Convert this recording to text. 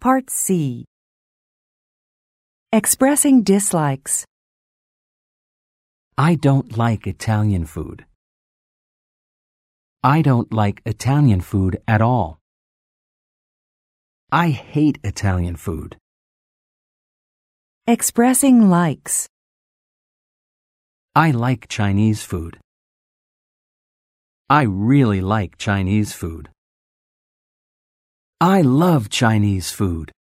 Part C. Expressing dislikes. I don't like Italian food. I don't like Italian food at all. I hate Italian food. Expressing likes. I like Chinese food. I really like Chinese food. I love Chinese food.